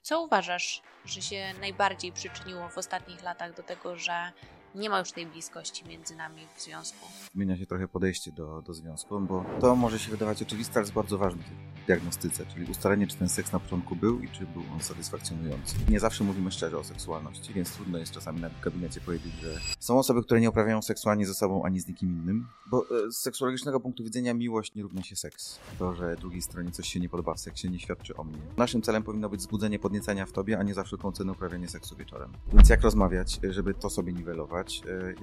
Co uważasz, że się najbardziej przyczyniło w ostatnich latach do tego, że nie ma już tej bliskości między nami w związku? Zmienia się trochę podejście do związku, bo to może się wydawać oczywiste, ale jest bardzo ważne w diagnostyce, czyli ustalenie, czy ten seks na początku był i czy był on satysfakcjonujący. Nie zawsze mówimy szczerze o seksualności, więc trudno jest czasami na gabinecie powiedzieć, że są osoby, które nie uprawiają seksu ani ze sobą, ani z nikim innym, bo z seksuologicznego punktu widzenia miłość nie równa się seks. To, że drugiej stronie coś się nie podoba w seksie, nie świadczy o mnie. Naszym celem powinno być wzbudzenie podniecenia w tobie, a nie za wszelką cenę uprawianie seksu wieczorem. Więc jak rozmawiać, żeby to sobie niwelować?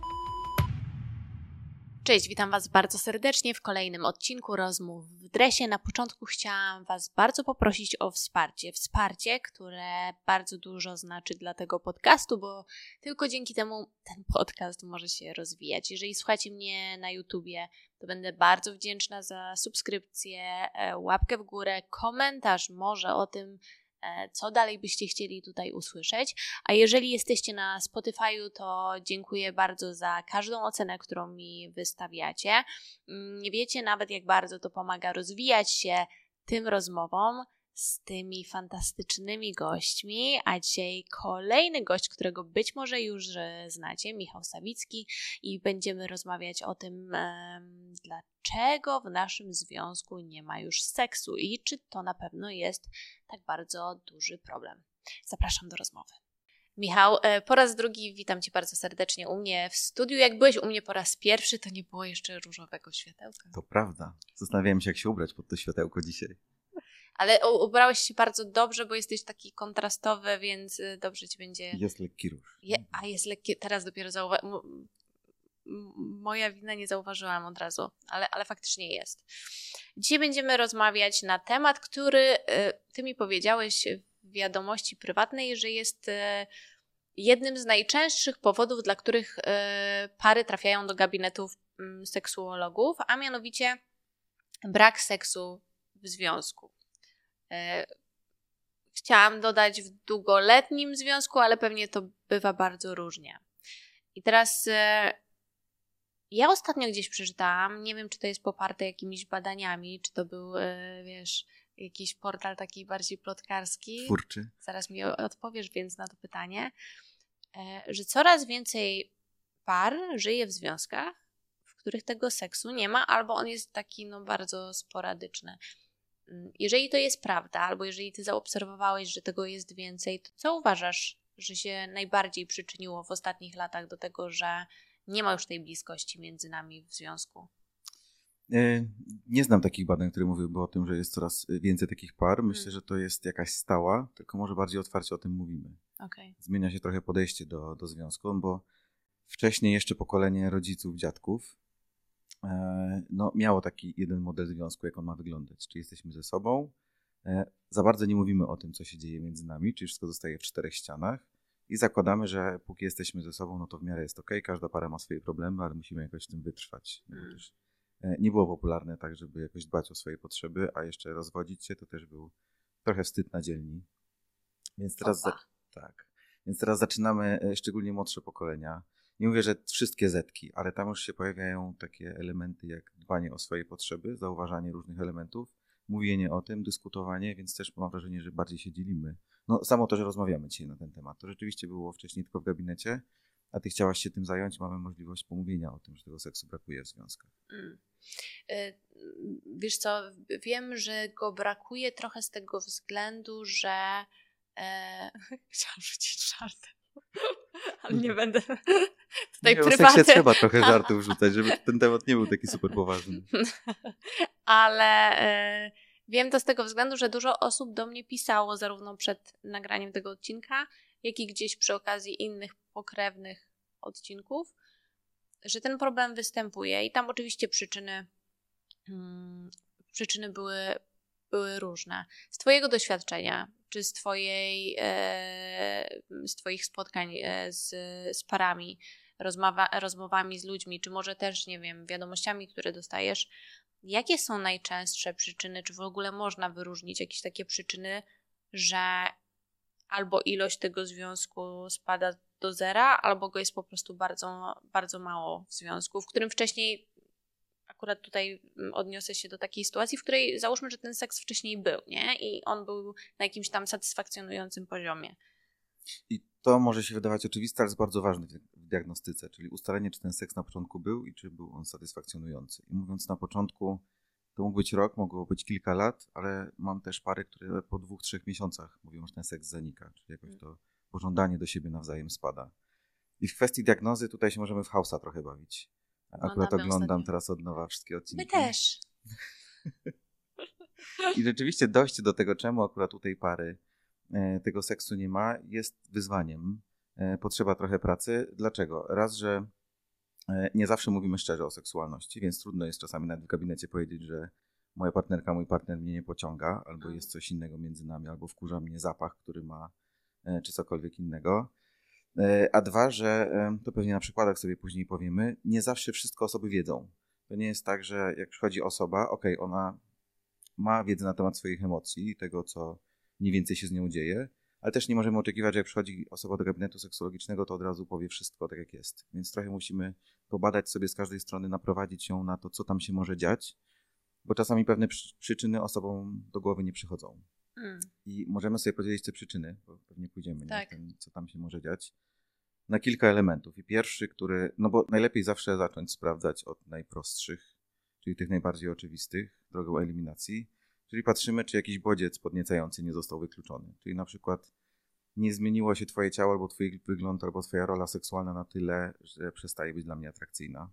Cześć, witam Was bardzo serdecznie w kolejnym odcinku Rozmów w Dresie. Na początku chciałam Was bardzo poprosić o wsparcie. Wsparcie, które bardzo dużo znaczy dla tego podcastu, bo tylko dzięki temu ten podcast może się rozwijać. Jeżeli słuchacie mnie na YouTubie, to będę bardzo wdzięczna za subskrypcję, łapkę w górę, komentarz może o tym, co dalej byście chcieli tutaj usłyszeć. A jeżeli jesteście na Spotify'u, to dziękuję bardzo za każdą ocenę, którą mi wystawiacie. Nie wiecie nawet, jak bardzo to pomaga rozwijać się tym rozmowom z tymi fantastycznymi gośćmi, a dzisiaj kolejny gość, którego być może już znacie, Michał Sawicki, i będziemy rozmawiać o tym, dlaczego w naszym związku nie ma już seksu i czy to na pewno jest tak bardzo duży problem. Zapraszam do rozmowy. Michał, po raz drugi witam Cię bardzo serdecznie u mnie w studiu. Jak byłeś u mnie po raz pierwszy, to nie było jeszcze różowego światełka. To prawda. Zastanawiałem się, jak się ubrać pod to światełko dzisiaj. Ale ubrałeś się bardzo dobrze, bo jesteś taki kontrastowy, więc dobrze Ci będzie... Jest lekki róż. Jest lekki, teraz dopiero moja wina, nie zauważyłam od razu, ale faktycznie jest. Dzisiaj będziemy rozmawiać na temat, który Ty mi powiedziałeś w wiadomości prywatnej, że jest jednym z najczęstszych powodów, dla których pary trafiają do gabinetów seksuologów, a mianowicie brak seksu w związku. Chciałam dodać w długoletnim związku, ale pewnie to bywa bardzo różnie. I teraz ja ostatnio gdzieś przeczytałam, nie wiem, czy to jest poparte jakimiś badaniami, czy to był, jakiś portal taki bardziej plotkarski. Twórczy. Zaraz mi odpowiesz więc na to pytanie, że coraz więcej par żyje w związkach, w których tego seksu nie ma, albo on jest taki bardzo sporadyczny. Jeżeli to jest prawda, albo jeżeli Ty zaobserwowałeś, że tego jest więcej, to co uważasz, że się najbardziej przyczyniło w ostatnich latach do tego, że nie ma już tej bliskości między nami w związku? Nie znam takich badań, które mówiłyby o tym, że jest coraz więcej takich par. Myślę, że to jest jakaś stała, tylko może bardziej otwarcie o tym mówimy. Okay. Zmienia się trochę podejście do związku, bo wcześniej jeszcze pokolenie rodziców, dziadków miało taki jeden model związku, jak on ma wyglądać. Czy jesteśmy ze sobą, za bardzo nie mówimy o tym, co się dzieje między nami, czy wszystko zostaje w czterech ścianach i zakładamy, że póki jesteśmy ze sobą, no to w miarę jest okej, każda para ma swoje problemy, ale musimy jakoś w tym wytrwać. Też nie było popularne tak, żeby jakoś dbać o swoje potrzeby, a jeszcze rozwodzić się to też był trochę wstyd na dzielni. Więc teraz zaczynamy, szczególnie młodsze pokolenia. Nie mówię, że wszystkie zetki, ale tam już się pojawiają takie elementy jak dbanie o swoje potrzeby, zauważanie różnych elementów, mówienie o tym, dyskutowanie, więc też mam wrażenie, że bardziej się dzielimy. Samo to, że rozmawiamy dzisiaj na ten temat, to rzeczywiście było wcześniej tylko w gabinecie, a Ty chciałaś się tym zająć, mamy możliwość pomówienia o tym, że tego seksu brakuje w związkach. Wiesz co, wiem, że go brakuje trochę z tego względu, że chciałam rzucić żartem, ale nie będę tutaj prywatem. O seksie trzeba trochę żartów rzucać, żeby ten temat nie był taki super poważny. Ale wiem to z tego względu, że dużo osób do mnie pisało zarówno przed nagraniem tego odcinka, jak i gdzieś przy okazji innych pokrewnych odcinków, że ten problem występuje i tam oczywiście przyczyny były różne. Z Twojego doświadczenia, czy z Twoich spotkań z parami, rozmowami z ludźmi, czy może też, nie wiem, wiadomościami, które dostajesz, jakie są najczęstsze przyczyny, czy w ogóle można wyróżnić jakieś takie przyczyny, że albo ilość tego związku spada do zera, albo go jest po prostu bardzo, bardzo mało w związku, w którym wcześniej akurat tutaj odniosę się do takiej sytuacji, w której załóżmy, że ten seks wcześniej był, nie? I on był na jakimś tam satysfakcjonującym poziomie. I to może się wydawać oczywiste, ale jest bardzo ważne w diagnostyce, czyli ustalenie, czy ten seks na początku był i czy był on satysfakcjonujący. I mówiąc na początku, to mógł być rok, mogło być kilka lat, ale mam też pary, które po 2-3 miesiącach mówią, że ten seks zanika, czyli jakoś to pożądanie do siebie nawzajem spada. I w kwestii diagnozy tutaj się możemy w House'a trochę bawić. Akurat oglądam teraz od nowa wszystkie odcinki. My też. I rzeczywiście dojście do tego, czemu akurat u tej pary tego seksu nie ma, jest wyzwaniem. Potrzeba trochę pracy. Dlaczego? Raz, że nie zawsze mówimy szczerze o seksualności, więc trudno jest czasami nawet w gabinecie powiedzieć, że moja partnerka, mój partner mnie nie pociąga, albo jest coś innego między nami, albo wkurza mnie zapach, który ma, czy cokolwiek innego. A dwa, że to pewnie na przykładach sobie później powiemy, nie zawsze wszystko osoby wiedzą. To nie jest tak, że jak przychodzi osoba, ona ma wiedzę na temat swoich emocji, tego, co mniej więcej się z nią dzieje, ale też nie możemy oczekiwać, że jak przychodzi osoba do gabinetu seksuologicznego, to od razu powie wszystko tak, jak jest. Więc trochę musimy pobadać sobie z każdej strony, naprowadzić ją na to, co tam się może dziać, bo czasami pewne przyczyny osobom do głowy nie przychodzą. I możemy sobie podzielić te przyczyny, bo pewnie pójdziemy na tym, co tam się może dziać, na kilka elementów. I pierwszy, bo najlepiej zawsze zacząć sprawdzać od najprostszych, czyli tych najbardziej oczywistych, drogą eliminacji. Czyli patrzymy, czy jakiś bodziec podniecający nie został wykluczony. Czyli na przykład nie zmieniło się twoje ciało, albo twój wygląd, albo twoja rola seksualna na tyle, że przestaje być dla mnie atrakcyjna.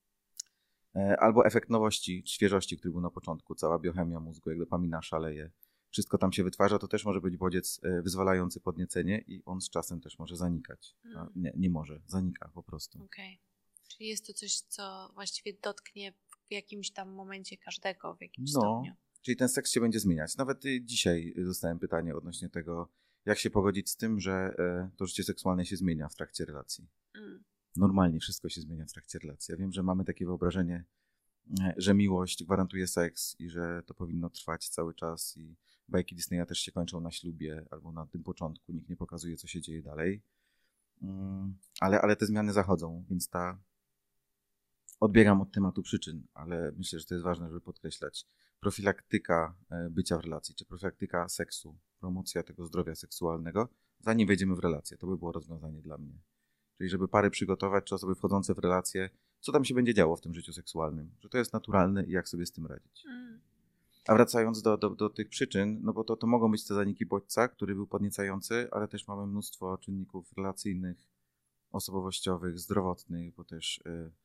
Albo efekt nowości, świeżości, który był na początku, cała biochemia mózgu, jak dopamina szaleje, wszystko tam się wytwarza, to też może być bodziec wyzwalający podniecenie i on z czasem też może zanikać. Nie może, zanika po prostu. Okej. Czyli jest to coś, co właściwie dotknie w jakimś tam momencie każdego, w jakimś stopniu. Czyli ten seks się będzie zmieniać. Nawet dzisiaj dostałem pytanie odnośnie tego, jak się pogodzić z tym, że to życie seksualne się zmienia w trakcie relacji. Normalnie wszystko się zmienia w trakcie relacji. Ja wiem, że mamy takie wyobrażenie, że miłość gwarantuje seks i że to powinno trwać cały czas i bajki Disneya też się kończą na ślubie albo na tym początku. Nikt nie pokazuje, co się dzieje dalej. Ale te zmiany zachodzą, więc odbiegam od tematu przyczyn, ale myślę, że to jest ważne, żeby podkreślać. Profilaktyka bycia w relacji, czy profilaktyka seksu, promocja tego zdrowia seksualnego, zanim wejdziemy w relację. To by było rozwiązanie dla mnie. Czyli żeby pary przygotować, czy osoby wchodzące w relację, co tam się będzie działo w tym życiu seksualnym, że to jest naturalne i jak sobie z tym radzić. A wracając do tych przyczyn, no bo to mogą być te zaniki bodźca, który był podniecający, ale też mamy mnóstwo czynników relacyjnych, osobowościowych, zdrowotnych, bo też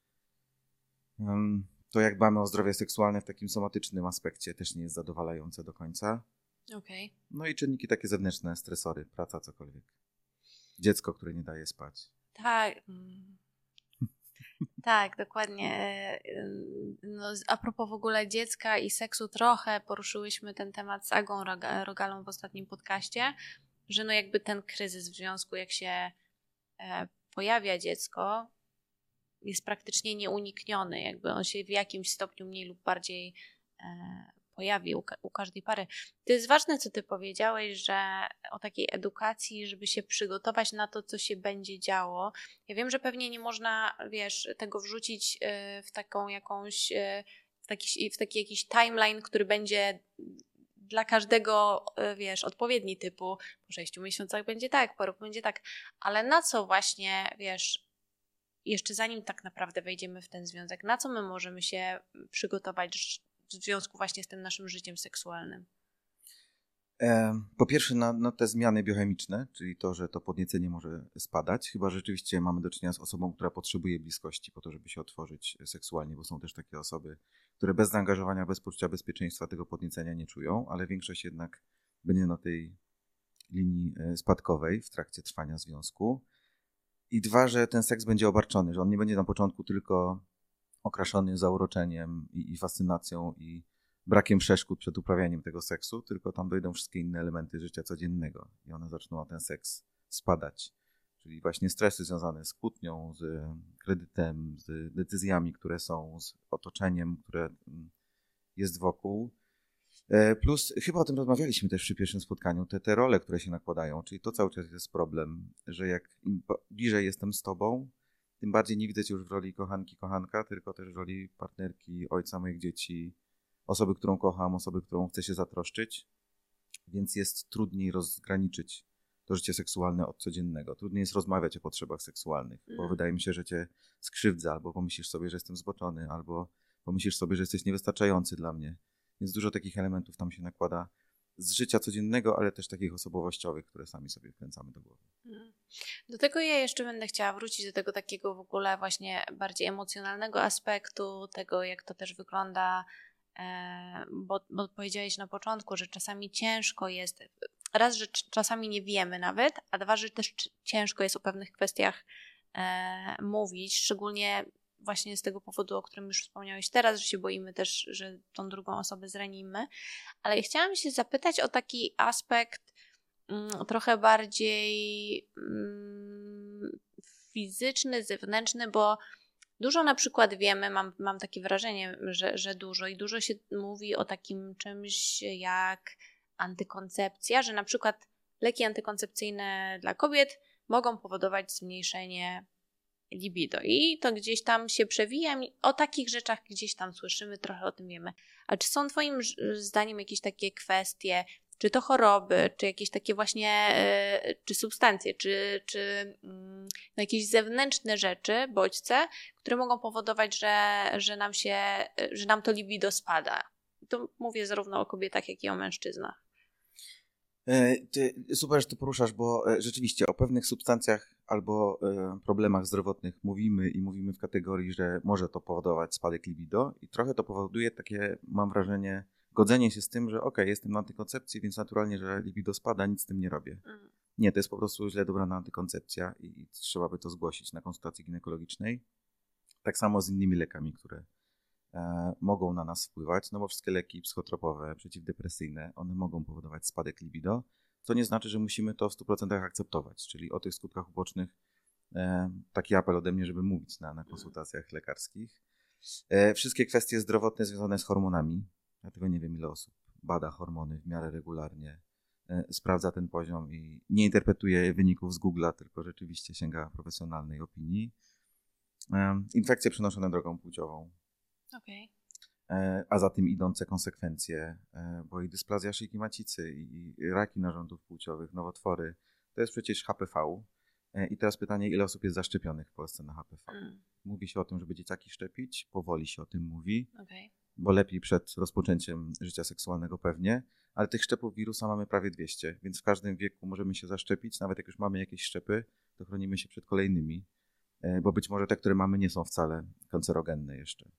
to jak dbamy o zdrowie seksualne w takim somatycznym aspekcie też nie jest zadowalające do końca. Okej. No i czynniki takie zewnętrzne, stresory, praca, cokolwiek. Dziecko, które nie daje spać. Tak. Tak, dokładnie. No, a propos w ogóle dziecka i seksu, trochę poruszyłyśmy ten temat z Agą Rogalą w ostatnim podcaście, że no jakby ten kryzys w związku, jak się pojawia dziecko, jest praktycznie nieunikniony. Jakby on się w jakimś stopniu mniej lub bardziej pojawi u każdej pary. To jest ważne, co ty powiedziałeś, że o takiej edukacji, żeby się przygotować na to, co się będzie działo. Ja wiem, że pewnie nie można, tego wrzucić w taką jakąś, w taki jakiś timeline, który będzie dla każdego, odpowiedni, typu po 6 miesiącach będzie tak, po roku będzie tak, ale na co właśnie, jeszcze zanim tak naprawdę wejdziemy w ten związek, na co my możemy się przygotować w związku właśnie z tym naszym życiem seksualnym? Po pierwsze na te zmiany biochemiczne, czyli to, że to podniecenie może spadać, chyba rzeczywiście mamy do czynienia z osobą, która potrzebuje bliskości po to, żeby się otworzyć seksualnie, bo są też takie osoby, które bez zaangażowania, bez poczucia bezpieczeństwa tego podniecenia nie czują, ale większość jednak będzie na tej linii spadkowej w trakcie trwania związku. I dwa, że ten seks będzie obarczony, że on nie będzie na początku tylko okraszony zauroczeniem i fascynacją i brakiem przeszkód przed uprawianiem tego seksu, tylko tam dojdą wszystkie inne elementy życia codziennego i one zaczną na ten seks spadać. Czyli właśnie stresy związane z kłótnią, z kredytem, z decyzjami, które są, z otoczeniem, które jest wokół. Plus, chyba o tym rozmawialiśmy też przy pierwszym spotkaniu, te role, które się nakładają, czyli to cały czas jest problem, że jak im bliżej jestem z tobą, tym bardziej nie widzę cię już w roli kochanki, kochanka, tylko też w roli partnerki, ojca moich dzieci, osoby, którą kocham, osoby, którą chcę się zatroszczyć, więc jest trudniej rozgraniczyć to życie seksualne od codziennego. Trudniej jest rozmawiać o potrzebach seksualnych, bo wydaje mi się, że cię skrzywdzę, albo pomyślisz sobie, że jestem zboczony, albo pomyślisz sobie, że jesteś niewystarczający dla mnie. Więc dużo takich elementów tam się nakłada z życia codziennego, ale też takich osobowościowych, które sami sobie wkręcamy do głowy. Do tego ja jeszcze będę chciała wrócić do tego takiego w ogóle właśnie bardziej emocjonalnego aspektu, tego jak to też wygląda, bo powiedziałeś na początku, że czasami ciężko jest, raz, że czasami nie wiemy nawet, a dwa, że też ciężko jest o pewnych kwestiach mówić, szczególnie właśnie z tego powodu, o którym już wspomniałeś teraz, że się boimy też, że tą drugą osobę zranimy. Ale ja chciałam się zapytać o taki aspekt trochę bardziej fizyczny, zewnętrzny, bo dużo na przykład wiemy, mam takie wrażenie, że dużo się mówi o takim czymś jak antykoncepcja, że na przykład leki antykoncepcyjne dla kobiet mogą powodować zmniejszenie libido i to gdzieś tam się przewija, o takich rzeczach gdzieś tam słyszymy, trochę o tym wiemy. A czy są twoim zdaniem jakieś takie kwestie, czy to choroby, czy jakieś takie właśnie, czy substancje, czy jakieś zewnętrzne rzeczy, bodźce, które mogą powodować, że nam to libido spada? To mówię zarówno o kobietach, jak i o mężczyznach. Super, że to poruszasz, bo rzeczywiście o pewnych substancjach albo problemach zdrowotnych mówimy w kategorii, że może to powodować spadek libido i trochę to powoduje takie, mam wrażenie, godzenie się z tym, że jestem na antykoncepcji, więc naturalnie, że libido spada, nic z tym nie robię. Nie, to jest po prostu źle dobrana antykoncepcja i trzeba by to zgłosić na konsultacji ginekologicznej. Tak samo z innymi lekami, które mogą na nas wpływać, no bo wszystkie leki psychotropowe, przeciwdepresyjne, one mogą powodować spadek libido, co nie znaczy, że musimy to w 100% akceptować, czyli o tych skutkach ubocznych taki apel ode mnie, żeby mówić na konsultacjach lekarskich. Wszystkie kwestie zdrowotne związane z hormonami, dlatego nie wiem ile osób bada hormony w miarę regularnie, sprawdza ten poziom i nie interpretuje wyników z Google'a, tylko rzeczywiście sięga profesjonalnej opinii. Infekcje przenoszone drogą płciową. Okay. A za tym idące konsekwencje, bo i dysplazja szyjki macicy, i raki narządów płciowych, nowotwory, to jest przecież HPV. I teraz pytanie, ile osób jest zaszczepionych w Polsce na HPV? Mówi się o tym, żeby dzieciaki szczepić, powoli się o tym mówi, bo lepiej przed rozpoczęciem życia seksualnego pewnie, ale tych szczepów wirusa mamy prawie 200, więc w każdym wieku możemy się zaszczepić, nawet jak już mamy jakieś szczepy, to chronimy się przed kolejnymi, bo być może te, które mamy, nie są wcale kancerogenne jeszcze.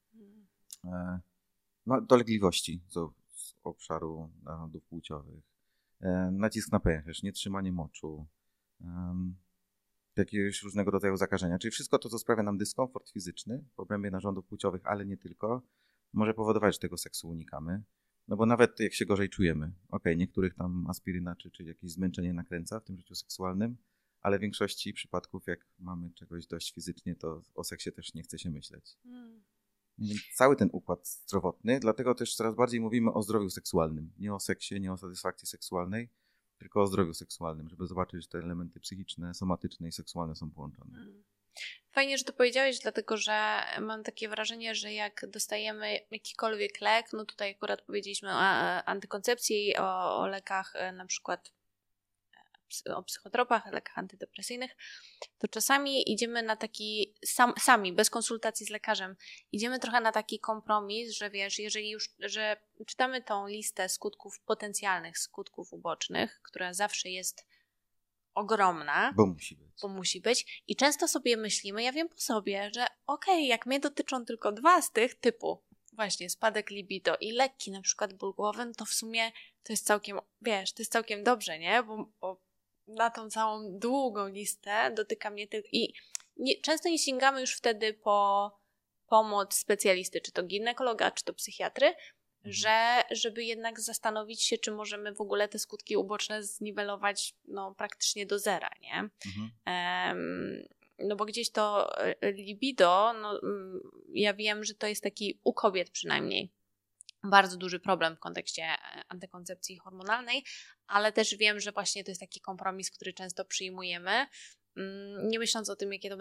No, dolegliwości z obszaru narządów płciowych, nacisk na pęcherz, nietrzymanie moczu, jakiegoś różnego rodzaju zakażenia, czyli wszystko to, co sprawia nam dyskomfort fizyczny w obrębie narządów płciowych, ale nie tylko, może powodować, że tego seksu unikamy. No bo nawet jak się gorzej czujemy, niektórych tam aspiryna czy jakieś zmęczenie nakręca w tym życiu seksualnym, ale w większości przypadków, jak mamy czegoś dość fizycznie, to o seksie też nie chce się myśleć. Więc cały ten układ zdrowotny, dlatego też coraz bardziej mówimy o zdrowiu seksualnym. Nie o seksie, nie o satysfakcji seksualnej, tylko o zdrowiu seksualnym, żeby zobaczyć, że te elementy psychiczne, somatyczne i seksualne są połączone. Fajnie, że to powiedziałeś, dlatego że mam takie wrażenie, że jak dostajemy jakikolwiek lek, no tutaj akurat powiedzieliśmy o antykoncepcji i o lekach na przykład o psychotropach, lekach antydepresyjnych, to czasami idziemy na taki, sami, bez konsultacji z lekarzem, idziemy trochę na taki kompromis, że wiesz, jeżeli już, że czytamy tą listę skutków, potencjalnych skutków ubocznych, która zawsze jest ogromna, bo musi być i często sobie myślimy, ja wiem po sobie, że jak mnie dotyczą tylko 2 z tych typu, właśnie spadek libido i lekki na przykład ból głowy, no to w sumie to jest całkiem, wiesz, to jest całkiem dobrze, nie? Bo na tą całą długą listę dotyka mnie tylko i często nie sięgamy już wtedy po pomoc specjalisty, czy to ginekologa, czy to psychiatry, żeby jednak zastanowić się, czy możemy w ogóle te skutki uboczne zniwelować praktycznie do zera, nie? No bo gdzieś to libido, ja wiem, że to jest taki u kobiet przynajmniej bardzo duży problem w kontekście antykoncepcji hormonalnej, ale też wiem, że właśnie to jest taki kompromis, który często przyjmujemy, nie myśląc o tym, jakie to będą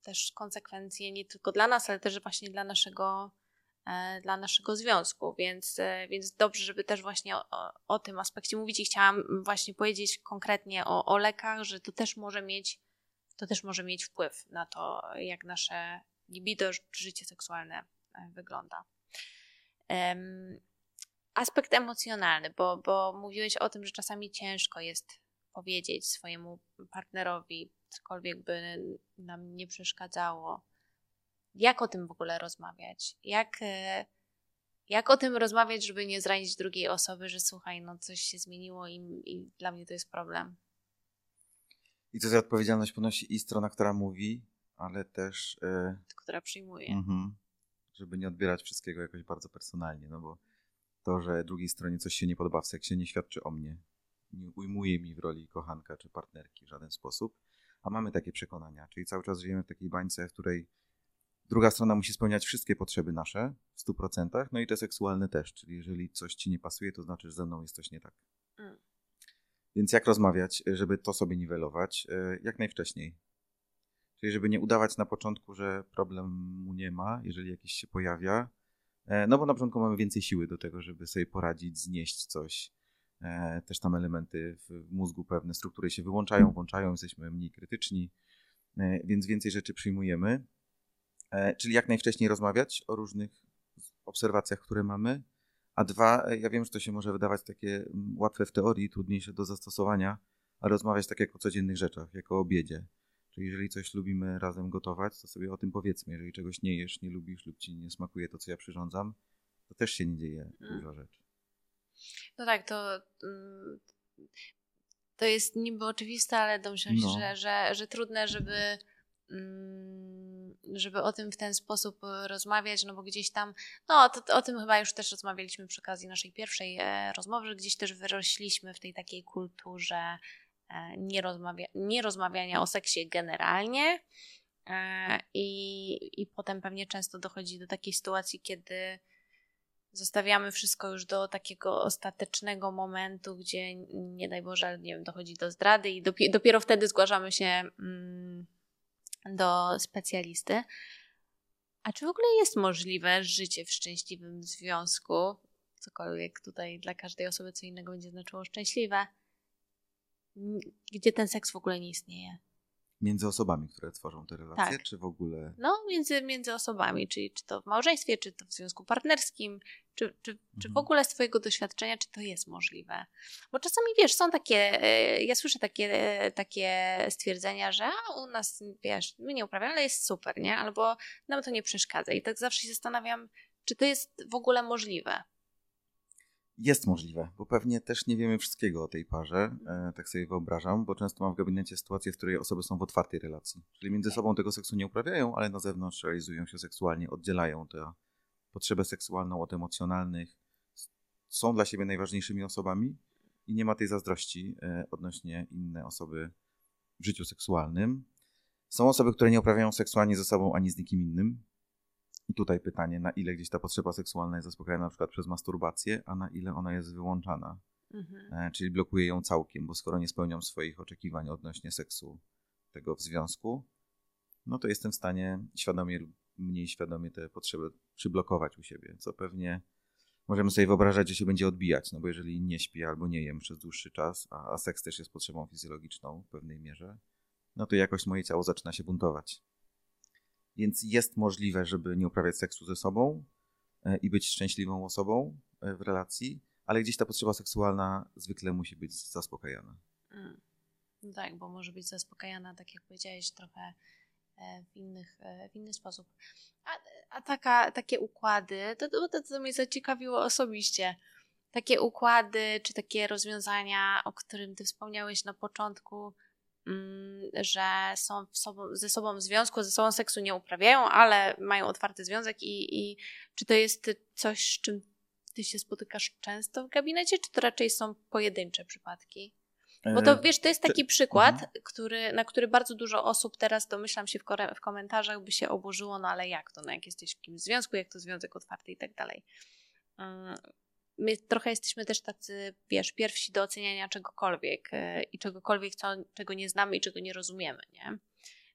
też konsekwencje nie tylko dla nas, ale też właśnie dla naszego związku, więc dobrze, żeby też właśnie o tym aspekcie mówić i chciałam właśnie powiedzieć konkretnie o lekach, że to też może mieć wpływ na to, jak nasze libido, życie seksualne wygląda. Aspekt emocjonalny, bo mówiłeś o tym, że czasami ciężko jest powiedzieć swojemu partnerowi, cokolwiek by nam nie przeszkadzało. Jak o tym w ogóle rozmawiać? Jak o tym rozmawiać, żeby nie zranić drugiej osoby, że słuchaj, no coś się zmieniło i dla mnie to jest problem. I to za odpowiedzialność ponosi i strona, która mówi, ale też... która przyjmuje. Żeby nie odbierać wszystkiego jakoś bardzo personalnie, no bo to, że drugiej stronie coś się nie podoba w seksie, nie świadczy o mnie. Nie ujmuje mi w roli kochanka czy partnerki w żaden sposób. A mamy takie przekonania, czyli cały czas żyjemy w takiej bańce, w której druga strona musi spełniać wszystkie potrzeby nasze w 100%, no i te seksualne też, czyli jeżeli coś ci nie pasuje, to znaczy, że ze mną jest coś nie tak. Więc jak rozmawiać, żeby to sobie niwelować? Jak najwcześniej. Czyli żeby nie udawać na początku, że problemu nie ma, jeżeli jakiś się pojawia, no bo na początku mamy więcej siły do tego, żeby sobie poradzić, znieść coś. Też tam elementy w mózgu, pewne struktury się wyłączają, włączają, jesteśmy mniej krytyczni, więc więcej rzeczy przyjmujemy. Czyli jak najwcześniej rozmawiać o różnych obserwacjach, które mamy. A dwa, ja wiem, że to się może wydawać takie łatwe w teorii, trudniejsze do zastosowania, ale rozmawiać tak jak o codziennych rzeczach, jak o obiedzie. Czyli jeżeli coś lubimy razem gotować, to sobie o tym powiedzmy. Jeżeli czegoś nie jesz, nie lubisz lub ci nie smakuje to, co ja przyrządzam, to też się nie dzieje dużo rzeczy. No tak, to jest niby oczywiste, ale domyślam się, że trudne, żeby o tym w ten sposób rozmawiać, no bo gdzieś tam, no o tym chyba już też rozmawialiśmy przy okazji naszej pierwszej rozmowy, że gdzieś też wyrośliśmy w tej takiej kulturze nierozmawiania o seksie generalnie i potem pewnie często dochodzi do takiej sytuacji, kiedy zostawiamy wszystko już do takiego ostatecznego momentu, gdzie nie daj Boże, nie wiem, dochodzi do zdrady i dopiero wtedy zgłaszamy się do specjalisty. A czy w ogóle jest możliwe życie w szczęśliwym związku? Cokolwiek tutaj dla każdej osoby co innego będzie znaczyło szczęśliwe. Gdzie ten seks w ogóle nie istnieje. Między osobami, które tworzą te relacje, czy w ogóle? No, między osobami, czyli czy to w małżeństwie, czy to w związku partnerskim, czy w ogóle z twojego doświadczenia, czy to jest możliwe. Bo czasami, wiesz, są takie, ja słyszę takie stwierdzenia, że u nas, wiesz, my nie uprawiamy, ale jest super, nie? Albo nam to nie przeszkadza. I tak zawsze się zastanawiam, czy to jest w ogóle możliwe. Jest możliwe, bo pewnie też nie wiemy wszystkiego o tej parze, tak sobie wyobrażam, bo często mam w gabinecie sytuację, w której osoby są w otwartej relacji. Czyli między sobą tego seksu nie uprawiają, ale na zewnątrz realizują się seksualnie, oddzielają tę potrzebę seksualną od emocjonalnych, są dla siebie najważniejszymi osobami i nie ma tej zazdrości odnośnie inne osoby w życiu seksualnym. Są osoby, które nie uprawiają seksualnie ze sobą ani z nikim innym. I tutaj pytanie, na ile gdzieś ta potrzeba seksualna jest zaspokajana na przykład przez masturbację, a na ile ona jest wyłączana. Czyli blokuje ją całkiem, bo skoro nie spełniam swoich oczekiwań odnośnie seksu tego w związku, no to jestem w stanie świadomie lub mniej świadomie te potrzeby przyblokować u siebie, co pewnie możemy sobie wyobrażać, że się będzie odbijać, no bo jeżeli nie śpię albo nie jem przez dłuższy czas, a seks też jest potrzebą fizjologiczną w pewnej mierze, no to jakoś moje ciało zaczyna się buntować. Więc jest możliwe, żeby nie uprawiać seksu ze sobą i być szczęśliwą osobą w relacji, ale gdzieś ta potrzeba seksualna zwykle musi być zaspokajana. No tak, bo może być zaspokajana, tak jak powiedziałeś, trochę w inny sposób. A takie układy, to mnie zaciekawiło osobiście. Takie układy, czy takie rozwiązania, o którym ty wspomniałeś na początku, że są ze sobą w związku, ze sobą seksu nie uprawiają, ale mają otwarty związek i czy to jest coś, z czym ty się spotykasz często w gabinecie, czy to raczej są pojedyncze przypadki? Bo to wiesz, to jest taki przykład, na który bardzo dużo osób teraz, domyślam się, w komentarzach by się oburzyło, no ale jak to, no jak jesteś w kimś związku, jak to związek otwarty i tak dalej. My trochę jesteśmy też tacy, wiesz, pierwsi do oceniania czegokolwiek i czegokolwiek, czego nie znamy i czego nie rozumiemy, nie?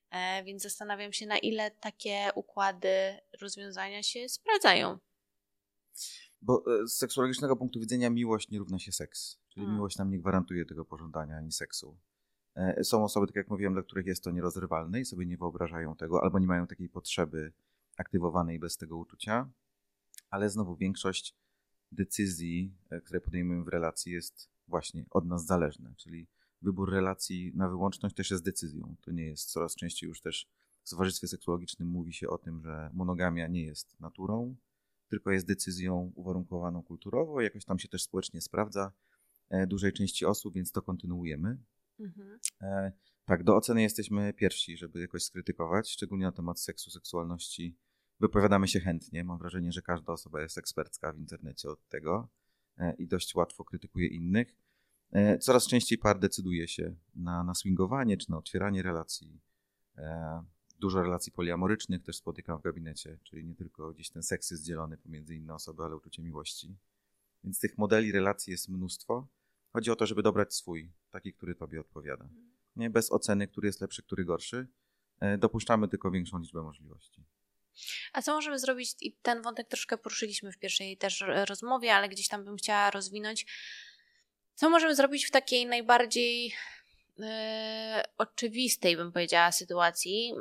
Więc zastanawiam się, na ile takie układy, rozwiązania się sprawdzają. Bo z seksuologicznego punktu widzenia miłość nie równa się seks. Czyli miłość nam nie gwarantuje tego pożądania ani seksu. Są osoby, tak jak mówiłem, dla których jest to nierozrywalne i sobie nie wyobrażają tego, albo nie mają takiej potrzeby aktywowanej bez tego uczucia. Ale znowu większość decyzji, które podejmujemy w relacji, jest właśnie od nas zależne. Czyli wybór relacji na wyłączność też jest decyzją. To nie jest, coraz częściej już też w towarzystwie seksuologicznym mówi się o tym, że monogamia nie jest naturą, tylko jest decyzją uwarunkowaną kulturowo, jakoś tam się też społecznie sprawdza dużej części osób, więc to kontynuujemy. Tak, do oceny jesteśmy pierwsi, żeby jakoś skrytykować, szczególnie na temat seksu, seksualności. Wypowiadamy się chętnie. Mam wrażenie, że każda osoba jest ekspercka w internecie od tego i dość łatwo krytykuje innych. Coraz częściej par decyduje się na swingowanie czy na otwieranie relacji. Dużo relacji poliamorycznych też spotykam w gabinecie, czyli nie tylko gdzieś ten seks jest dzielony pomiędzy inne osoby, ale uczucie miłości. Więc tych modeli relacji jest mnóstwo. Chodzi o to, żeby dobrać swój, taki, który tobie odpowiada. Nie bez oceny, który jest lepszy, który gorszy. Dopuszczamy tylko większą liczbę możliwości. A co możemy zrobić, i ten wątek troszkę poruszyliśmy w pierwszej też rozmowie, ale gdzieś tam bym chciała rozwinąć. Co możemy zrobić w takiej najbardziej oczywistej, bym powiedziała, sytuacji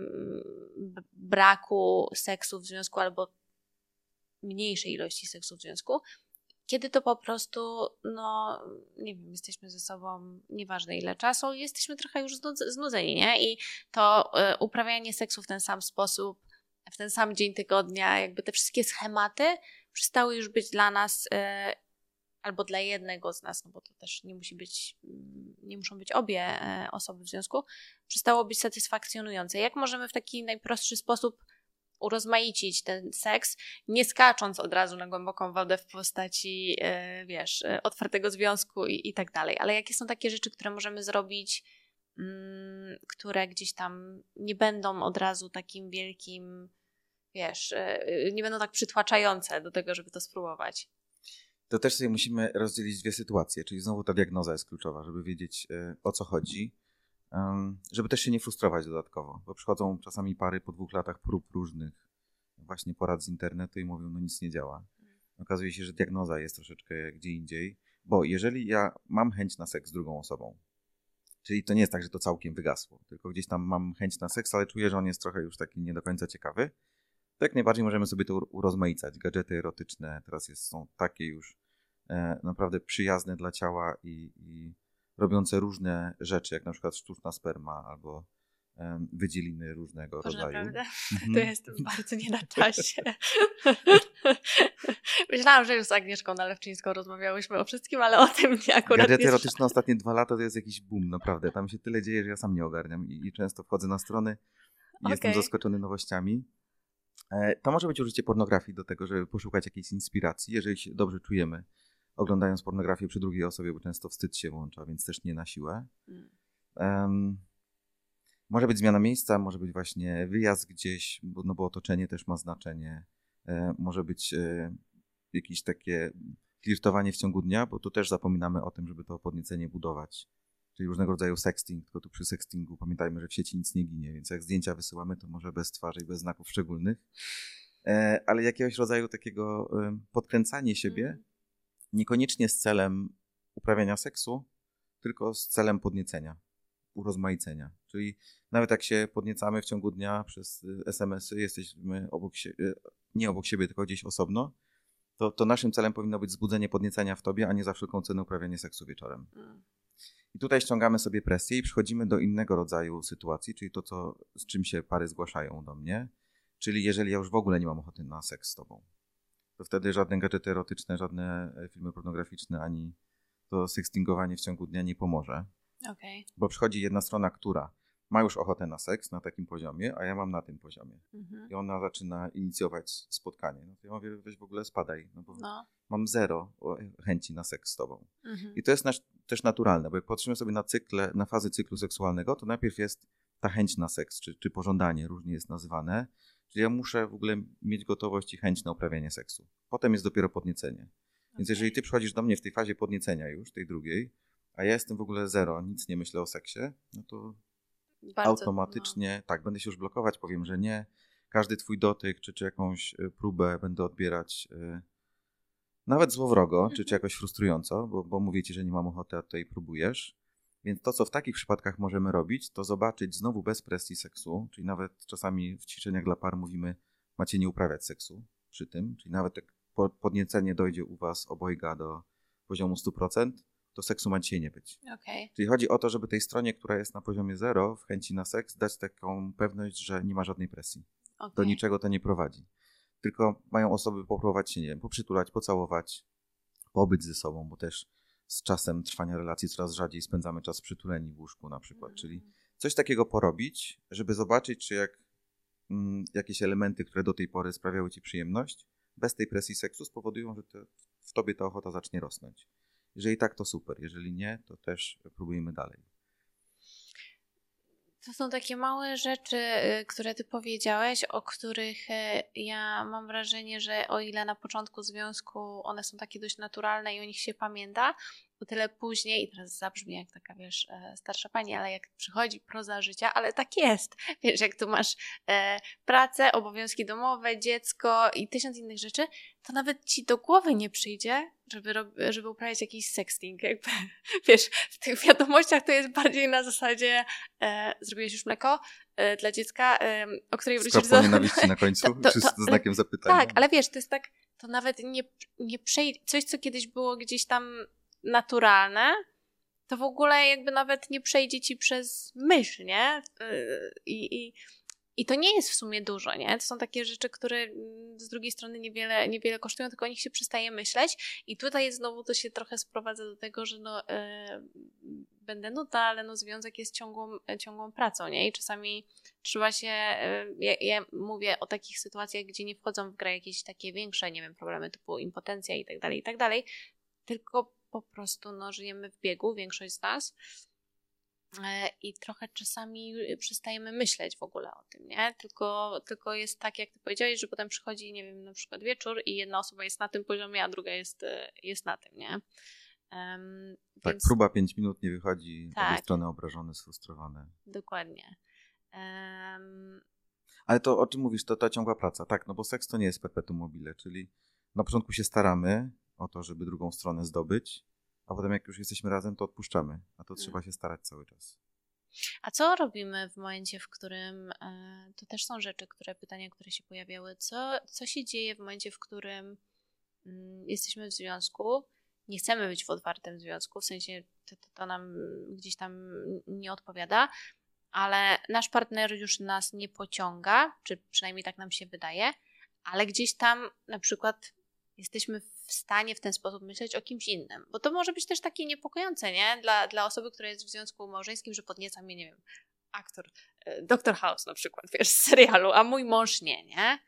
braku seksu w związku albo mniejszej ilości seksu w związku, kiedy to po prostu, no nie wiem, jesteśmy ze sobą, nieważne ile czasu, jesteśmy trochę już znudzeni, nie? I to uprawianie seksu w ten sam sposób, w ten sam dzień tygodnia, jakby te wszystkie schematy przestały już być dla nas albo dla jednego z nas, no bo to też nie muszą być obie osoby w związku, przestało być satysfakcjonujące. Jak możemy w taki najprostszy sposób urozmaicić ten seks, nie skacząc od razu na głęboką wodę w postaci, otwartego związku i tak dalej. Ale jakie są takie rzeczy, które możemy zrobić, które gdzieś tam nie będą od razu takim wielkim, nie będą tak przytłaczające do tego, żeby to spróbować? To też sobie musimy rozdzielić dwie sytuacje, czyli znowu ta diagnoza jest kluczowa, żeby wiedzieć, o co chodzi. Żeby też się nie frustrować dodatkowo, bo przychodzą czasami pary po 2 latach prób różnych właśnie porad z internetu i mówią, no nic nie działa. Okazuje się, że diagnoza jest troszeczkę gdzie indziej, bo jeżeli ja mam chęć na seks z drugą osobą, czyli to nie jest tak, że to całkiem wygasło, tylko gdzieś tam mam chęć na seks, ale czuję, że on jest trochę już taki nie do końca ciekawy, to jak najbardziej możemy sobie to urozmaicać. Gadżety erotyczne teraz są takie już naprawdę przyjazne dla ciała i robiące różne rzeczy, jak na przykład sztuczna sperma albo wydzieliny różnego rodzaju. Naprawdę? To jestem bardzo nie na czasie. Myślałam, że już z Agnieszką Nalewczyńską rozmawiałyśmy o wszystkim, ale o tym nie akurat. Gadżety erotyczne ostatnie 2 lata to jest jakiś boom, naprawdę. Tam się tyle dzieje, że ja sam nie ogarniam i często wchodzę na strony i jestem zaskoczony nowościami. To może być użycie pornografii do tego, żeby poszukać jakiejś inspiracji, jeżeli się dobrze czujemy, oglądając pornografię przy drugiej osobie, bo często wstyd się włącza, więc też nie na siłę. Może być zmiana miejsca, może być właśnie wyjazd gdzieś, bo otoczenie też ma znaczenie. Może być jakieś takie flirtowanie w ciągu dnia, bo tu też zapominamy o tym, żeby to podniecenie budować. Czyli różnego rodzaju sexting, tylko tu przy sextingu pamiętajmy, że w sieci nic nie ginie, więc jak zdjęcia wysyłamy, to może bez twarzy i bez znaków szczególnych. Ale jakiegoś rodzaju takiego podkręcanie siebie, niekoniecznie z celem uprawiania seksu, tylko z celem podniecenia, urozmaicenia. Czyli nawet jak się podniecamy w ciągu dnia przez SMS-y, jesteśmy nie obok siebie, tylko gdzieś osobno, to naszym celem powinno być wzbudzenie podniecenia w tobie, a nie za wszelką cenę uprawianie seksu wieczorem. I tutaj ściągamy sobie presję i przechodzimy do innego rodzaju sytuacji, czyli to, z czym się pary zgłaszają do mnie, czyli jeżeli ja już w ogóle nie mam ochoty na seks z tobą, to wtedy żadne gadżety erotyczne, żadne filmy pornograficzne, ani to sextingowanie w ciągu dnia nie pomoże. Okay. Bo przychodzi jedna strona, która ma już ochotę na seks na takim poziomie, a ja mam na tym poziomie. I ona zaczyna inicjować spotkanie. No to ja mówię, weź w ogóle spadaj, bo mam 0 chęci na seks z tobą. I to jest też naturalne, bo jak patrzymy sobie na fazy cyklu seksualnego, to najpierw jest ta chęć na seks, czy pożądanie, różnie jest nazywane. Czyli ja muszę w ogóle mieć gotowość i chęć na uprawianie seksu. Potem jest dopiero podniecenie. Więc jeżeli ty przychodzisz do mnie w tej fazie podniecenia już, tej drugiej, a ja jestem w ogóle 0, nic nie myślę o seksie, no to automatycznie, tak, będę się już blokować, powiem, że nie. Każdy twój dotyk, czy jakąś próbę będę odbierać nawet złowrogo, czy jakoś frustrująco, bo mówię ci, że nie mam ochoty, a tutaj próbujesz. Więc to, co w takich przypadkach możemy robić, to zobaczyć znowu bez presji seksu, czyli nawet czasami w ćwiczeniach dla par mówimy, macie nie uprawiać seksu przy tym, czyli nawet jak podniecenie dojdzie u was obojga do poziomu 100%, to seksu ma dzisiaj nie być. Okay. Czyli chodzi o to, żeby tej stronie, która jest na poziomie 0 w chęci na seks, dać taką pewność, że nie ma żadnej presji. Okay. Do niczego to nie prowadzi. Tylko mają osoby popróbować się, nie wiem, poprzytulać, pocałować, pobyć ze sobą, bo też z czasem trwania relacji coraz rzadziej spędzamy czas przytuleni w łóżku na przykład. Czyli coś takiego porobić, żeby zobaczyć, czy jakieś elementy, które do tej pory sprawiały ci przyjemność, bez tej presji seksu spowodują, że w tobie ta ochota zacznie rosnąć. Jeżeli tak, to super. Jeżeli nie, to też próbujemy dalej. To są takie małe rzeczy, które ty powiedziałeś, o których ja mam wrażenie, że o ile na początku związku one są takie dość naturalne i o nich się pamięta, o tyle później, i teraz zabrzmi jak taka, wiesz, starsza pani, ale jak przychodzi proza życia, ale tak jest, wiesz, jak tu masz pracę, obowiązki domowe, dziecko i 1000 innych rzeczy, to nawet ci do głowy nie przyjdzie, żeby uprawiać jakiś sexting. Jakby, wiesz, w tych wiadomościach to jest bardziej na zasadzie zrobiłeś już mleko dla dziecka, o której wrócisz do... nienawiści na końcu, czy z znakiem zapytania? Tak, ale wiesz, to jest tak, to nawet nie przejdzie, coś co kiedyś było gdzieś tam naturalne, to w ogóle jakby nawet nie przejdzie ci przez myśl, nie? I to nie jest w sumie dużo, nie? To są takie rzeczy, które z drugiej strony niewiele kosztują, tylko o nich się przestaje myśleć i tutaj znowu to się trochę sprowadza do tego, że będę nudna, ale związek jest ciągłą pracą, nie? I czasami trzeba się, ja mówię o takich sytuacjach, gdzie nie wchodzą w grę jakieś takie większe, nie wiem, problemy typu impotencja i tak dalej, tylko po prostu żyjemy w biegu, większość z nas, i trochę czasami przestajemy myśleć w ogóle o tym, nie? Tylko jest tak, jak ty powiedziałeś, że potem przychodzi, nie wiem, na przykład wieczór i jedna osoba jest na tym poziomie, a druga jest na tym, nie? Tak, więc... próba 5 minut nie wychodzi, tak, obie strony obrażone, sfrustrowane. Dokładnie. Ale to, o czym mówisz, to ta ciągła praca, tak, no bo seks to nie jest perpetuum mobile, czyli na początku się staramy o to, żeby drugą stronę zdobyć, a potem jak już jesteśmy razem, to odpuszczamy, a to trzeba się starać cały czas. A co robimy w momencie, w którym, to też są pytania, które się pojawiały, co się dzieje w momencie, w którym jesteśmy w związku, nie chcemy być w otwartym związku, w sensie to nam gdzieś tam nie odpowiada, ale nasz partner już nas nie pociąga, czy przynajmniej tak nam się wydaje, ale gdzieś tam na przykład jesteśmy w stanie w ten sposób myśleć o kimś innym. Bo to może być też takie niepokojące, nie? Dla osoby, która jest w związku małżeńskim, że podnieca mnie, nie wiem, aktor, Dr. House na przykład, wiesz, z serialu, a mój mąż nie?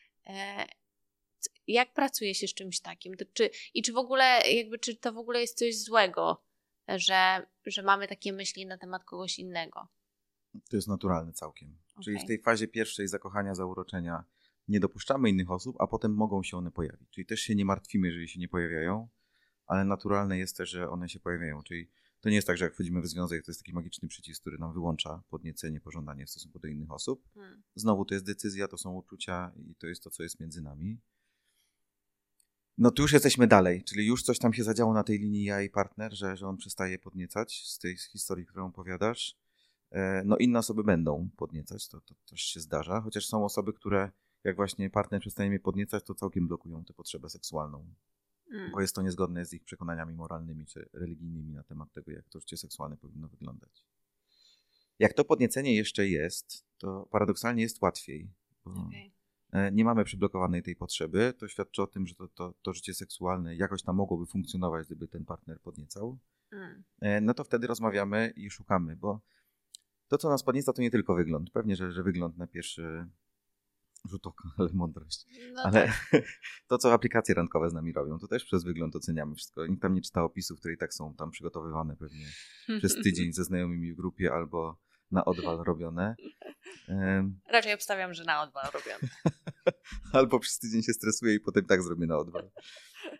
Jak pracuje się z czymś takim? Czy w ogóle, czy to w ogóle jest coś złego, że mamy takie myśli na temat kogoś innego? To jest naturalne całkiem. Okay. Czyli w tej fazie pierwszej zakochania, zauroczenia nie dopuszczamy innych osób, a potem mogą się one pojawić. Czyli też się nie martwimy, jeżeli się nie pojawiają, ale naturalne jest też, że one się pojawiają. Czyli to nie jest tak, że jak wchodzimy w związek, to jest taki magiczny przycisk, który nam wyłącza podniecenie, pożądanie w stosunku do innych osób. Znowu to jest decyzja, to są uczucia i to jest to, co jest między nami. No tu już jesteśmy dalej, czyli już coś tam się zadziało na tej linii ja i partner, że on przestaje podniecać z tej historii, którą opowiadasz. No inne osoby będą podniecać, to też się zdarza, chociaż są osoby, które jak właśnie partner przestaje mnie podniecać, to całkiem blokują tę potrzebę seksualną, bo jest to niezgodne z ich przekonaniami moralnymi czy religijnymi na temat tego, jak to życie seksualne powinno wyglądać. Jak to podniecenie jeszcze jest, to paradoksalnie jest łatwiej, bo nie mamy przyblokowanej tej potrzeby, to świadczy o tym, że to życie seksualne jakoś tam mogłoby funkcjonować, gdyby ten partner podniecał. No to wtedy rozmawiamy i szukamy, bo to, co nas podnieca, to nie tylko wygląd. Pewnie, że wygląd na pierwszy rzut oka, ale mądrość. No ale tak. To, co aplikacje randkowe z nami robią, to też przez wygląd oceniamy wszystko. Nikt tam nie czyta opisów, które i tak są tam przygotowywane pewnie przez tydzień ze znajomymi w grupie albo na odwal robione. Raczej obstawiam, że na odwal robione. Albo przez tydzień się stresuję i potem tak zrobię na odwal.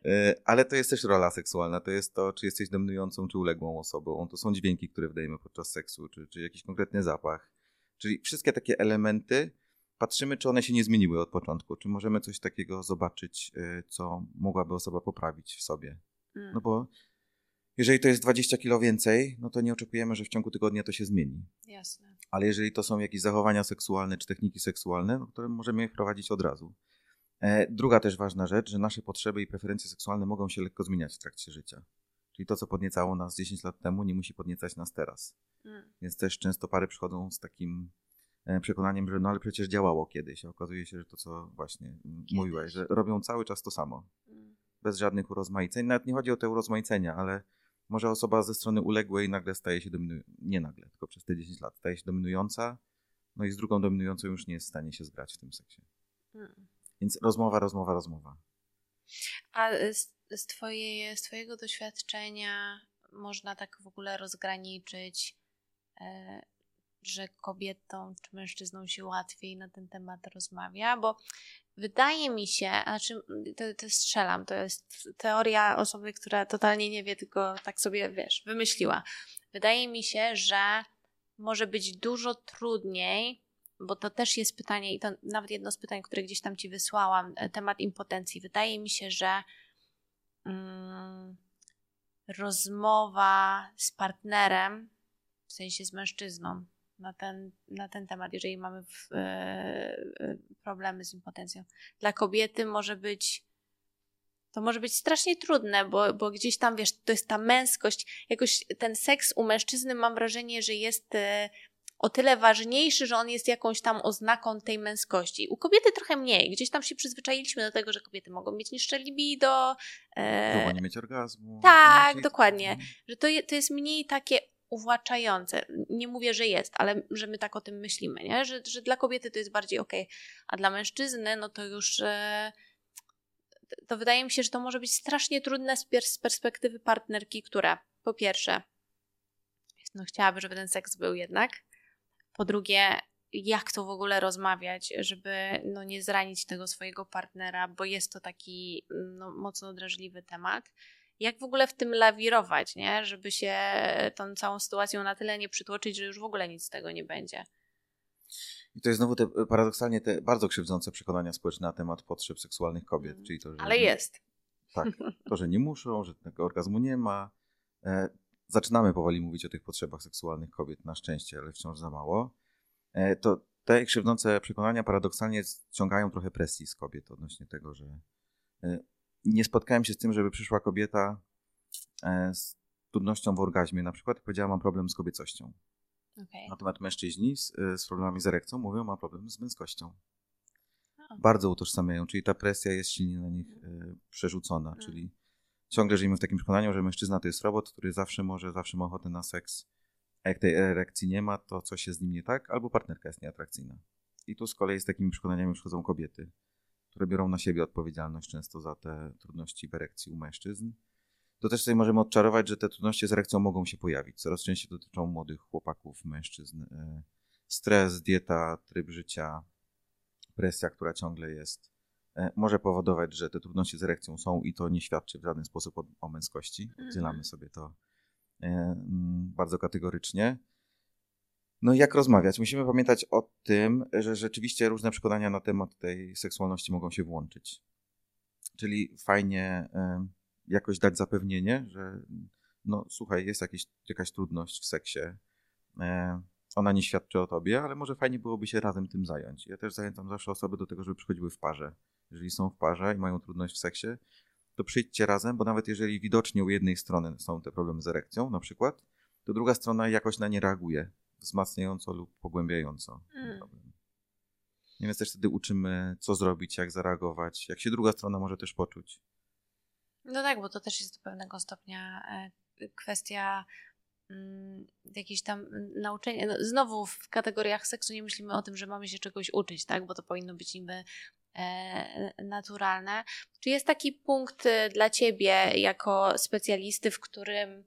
Ale to jest też rola seksualna. To jest to, czy jesteś dominującą, czy uległą osobą. To są dźwięki, które wydajemy podczas seksu, czy jakiś konkretny zapach. Czyli wszystkie takie elementy, patrzymy, czy one się nie zmieniły od początku. Czy możemy coś takiego zobaczyć, co mogłaby osoba poprawić w sobie. No bo jeżeli to jest 20 kilo więcej, no to nie oczekujemy, że w ciągu tygodnia to się zmieni. Jasne. Ale jeżeli to są jakieś zachowania seksualne czy techniki seksualne, no to możemy je wprowadzić od razu. Druga też ważna rzecz, że nasze potrzeby i preferencje seksualne mogą się lekko zmieniać w trakcie życia. Czyli to, co podniecało nas 10 lat temu, nie musi podniecać nas teraz. Więc też często pary przychodzą z takim przekonaniem, że no ale przecież działało kiedyś. A okazuje się, że to, co właśnie mówiłaś, że robią cały czas to samo. Bez żadnych urozmaiceń. Nawet nie chodzi o te urozmaicenia, ale może osoba ze strony uległej nagle staje się nie nagle, tylko przez te 10 lat staje się dominująca, no i z drugą dominującą już nie jest w stanie się zgrać w tym seksie. Więc rozmowa. A z twojego doświadczenia można tak w ogóle rozgraniczyć, że kobietom czy mężczyznom się łatwiej na ten temat rozmawia? Bo wydaje mi się, to strzelam, to jest teoria osoby, która totalnie nie wie, tylko tak sobie, wymyśliła. Wydaje mi się, że może być dużo trudniej, bo to też jest pytanie i to nawet jedno z pytań, które gdzieś tam ci wysłałam, temat impotencji. Wydaje mi się, że rozmowa z partnerem, w sensie z mężczyzną, na ten temat, jeżeli mamy problemy z impotencją. Dla kobiety może być strasznie trudne, bo gdzieś tam, to jest ta męskość, jakoś ten seks u mężczyzny mam wrażenie, że jest o tyle ważniejszy, że on jest jakąś tam oznaką tej męskości. U kobiety trochę mniej. Gdzieś tam się przyzwyczailiśmy do tego, że kobiety mogą mieć niższe libido. Próba nie mieć orgazmu. Tak, dokładnie. Że to jest mniej takie uwłaczające. Nie mówię, że jest, ale że my tak o tym myślimy, nie? Że dla kobiety to jest bardziej okej, a dla mężczyzny no to już to wydaje mi się, że to może być strasznie trudne z perspektywy partnerki, która po pierwsze no chciałaby, żeby ten seks był jednak, po drugie jak to w ogóle rozmawiać, żeby no nie zranić tego swojego partnera, bo jest to taki no, mocno drażliwy temat. Jak w ogóle w tym lawirować, nie? Żeby się tą całą sytuacją na tyle nie przytłoczyć, że już w ogóle nic z tego nie będzie. I to jest znowu paradoksalnie te bardzo krzywdzące przekonania społeczne na temat potrzeb seksualnych kobiet. Czyli to, że ale jest. Tak, to, że nie muszą, że tego orgazmu nie ma. Zaczynamy powoli mówić o tych potrzebach seksualnych kobiet, na szczęście, ale wciąż za mało. To te krzywdzące przekonania paradoksalnie ściągają trochę presji z kobiet odnośnie tego, że nie spotkałem się z tym, żeby przyszła kobieta z trudnością w orgazmie na przykład i powiedziała, mam problem z kobiecością. Okay. Natomiast mężczyźni z problemami z erekcją mówią, mam problem z męskością. Bardzo utożsamiają, czyli ta presja jest silnie na nich przerzucona, czyli ciągle żyjemy w takim przekonaniu, że mężczyzna to jest robot, który zawsze ma ochotę na seks, a jak tej erekcji nie ma, to coś jest z nim nie tak, albo partnerka jest nieatrakcyjna. I tu z kolei z takimi przekonaniami przychodzą kobiety, które biorą na siebie odpowiedzialność często za te trudności w erekcji u mężczyzn. To też sobie możemy odczarować, że te trudności z erekcją mogą się pojawić. Coraz częściej dotyczą młodych chłopaków, mężczyzn. Stres, dieta, tryb życia, presja, która ciągle jest, może powodować, że te trudności z erekcją są i to nie świadczy w żaden sposób o męskości. Oddzielamy sobie to bardzo kategorycznie. No i jak rozmawiać? Musimy pamiętać o tym, że rzeczywiście różne przekonania na temat tej seksualności mogą się włączyć. Czyli fajnie jakoś dać zapewnienie, że no słuchaj, jest jakaś trudność w seksie, ona nie świadczy o tobie, ale może fajnie byłoby się razem tym zająć. Ja też zachęcam zawsze osoby do tego, żeby przychodziły w parze. Jeżeli są w parze i mają trudność w seksie, to przyjdźcie razem, bo nawet jeżeli widocznie u jednej strony są te problemy z erekcją na przykład, to druga strona jakoś na nie reaguje, wzmacniająco lub pogłębiająco ten problem. I więc też wtedy uczymy, co zrobić, jak zareagować, jak się druga strona może też poczuć. No tak, bo to też jest do pewnego stopnia kwestia jakieś tam nauczenia. No, znowu w kategoriach seksu nie myślimy o tym, że mamy się czegoś uczyć, tak? Bo to powinno być niby naturalne. Czy jest taki punkt dla ciebie jako specjalisty, w którym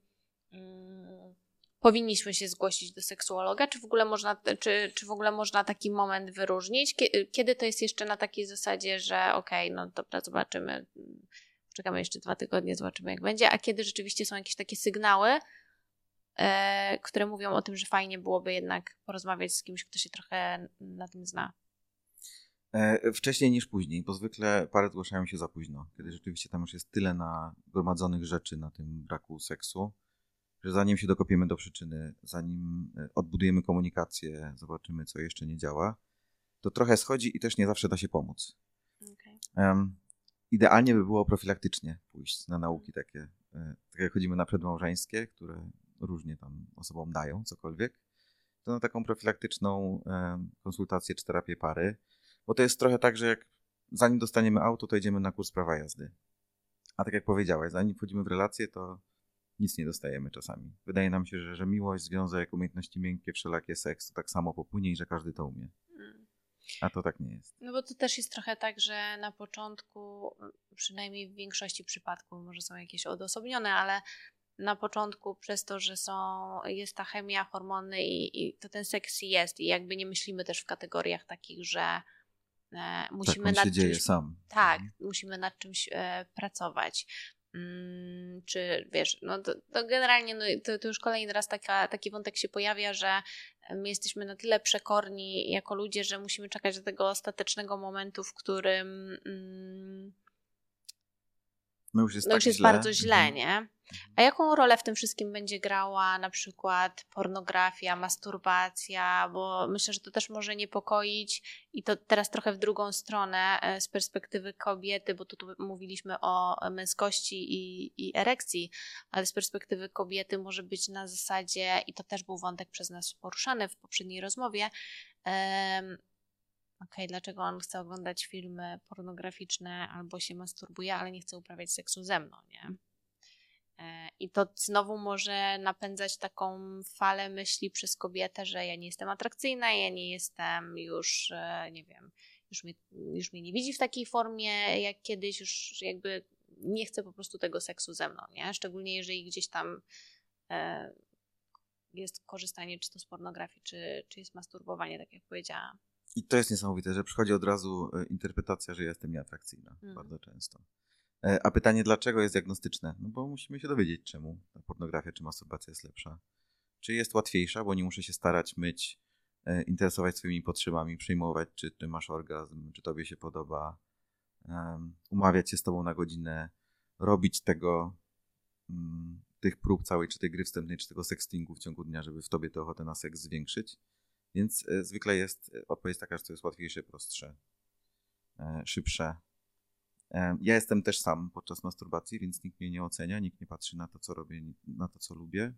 powinniśmy się zgłosić do seksuologa? Czy w ogóle można taki moment wyróżnić? Kiedy to jest jeszcze na takiej zasadzie, że okej, no dobra, zobaczymy, poczekamy jeszcze 2 tygodnie, zobaczymy jak będzie, a kiedy rzeczywiście są jakieś takie sygnały, które mówią o tym, że fajnie byłoby jednak porozmawiać z kimś, kto się trochę na tym zna. Wcześniej niż później, bo zwykle pary zgłaszają się za późno, kiedy rzeczywiście tam już jest tyle nagromadzonych rzeczy na tym braku seksu, że zanim się dokopiemy do przyczyny, zanim odbudujemy komunikację, zobaczymy, co jeszcze nie działa, to trochę schodzi i też nie zawsze da się pomóc. Okay. Idealnie by było profilaktycznie pójść na nauki takie, tak jak chodzimy na przedmałżeńskie, które różnie tam osobom dają, cokolwiek, to na taką profilaktyczną konsultację czy terapię pary, bo to jest trochę tak, że jak zanim dostaniemy auto, to idziemy na kurs prawa jazdy. A tak jak powiedziałeś, zanim wchodzimy w relacje, to nic nie dostajemy czasami. Wydaje nam się, że miłość, związek, umiejętności miękkie, wszelakie seks, to tak samo popłynie i że każdy to umie. A to tak nie jest. No bo to też jest trochę tak, że na początku, przynajmniej w większości przypadków, może są jakieś odosobnione, ale na początku przez to, że jest ta chemia, hormony i to ten seks jest i jakby nie myślimy też w kategoriach takich, że musimy tak, on nad się dzieje czymś... sam. Tak, musimy nad czymś pracować. Czy wiesz, no to generalnie no to już kolejny raz taki wątek się pojawia, że my jesteśmy na tyle przekorni jako ludzie, że musimy czekać do tego ostatecznego momentu, w którym już jest bardzo źle, nie? A jaką rolę w tym wszystkim będzie grała na przykład pornografia, masturbacja, bo myślę, że to też może niepokoić i to teraz trochę w drugą stronę z perspektywy kobiety, bo tu mówiliśmy o męskości i erekcji, ale z perspektywy kobiety może być na zasadzie, i to też był wątek przez nas poruszany w poprzedniej rozmowie, dlaczego on chce oglądać filmy pornograficzne albo się masturbuje, ale nie chce uprawiać seksu ze mną, nie? I to znowu może napędzać taką falę myśli przez kobietę, że ja nie jestem atrakcyjna, ja nie jestem już, nie wiem, już mnie nie widzi w takiej formie jak kiedyś, już jakby nie chce po prostu tego seksu ze mną, nie? Szczególnie jeżeli gdzieś tam jest korzystanie czy to z pornografii, czy jest masturbowanie, tak jak powiedziałam. I to jest niesamowite, że przychodzi od razu interpretacja, że jestem nieatrakcyjna bardzo często. A pytanie, dlaczego jest diagnostyczne? No bo musimy się dowiedzieć, czemu ta pornografia czy masturbacja jest lepsza. Czy jest łatwiejsza, bo nie muszę się starać, myć, interesować swoimi potrzebami, przyjmować, czy ty masz orgazm, czy tobie się podoba, umawiać się z tobą na godzinę, robić tych prób całej, czy tej gry wstępnej, czy tego sextingu w ciągu dnia, żeby w tobie tę ochotę na seks zwiększyć. Więc zwykle jest odpowiedź taka, że to jest łatwiejsze, prostsze, szybsze. Ja jestem też sam podczas masturbacji, więc nikt mnie nie ocenia, nikt nie patrzy na to, co robię, na to, co lubię.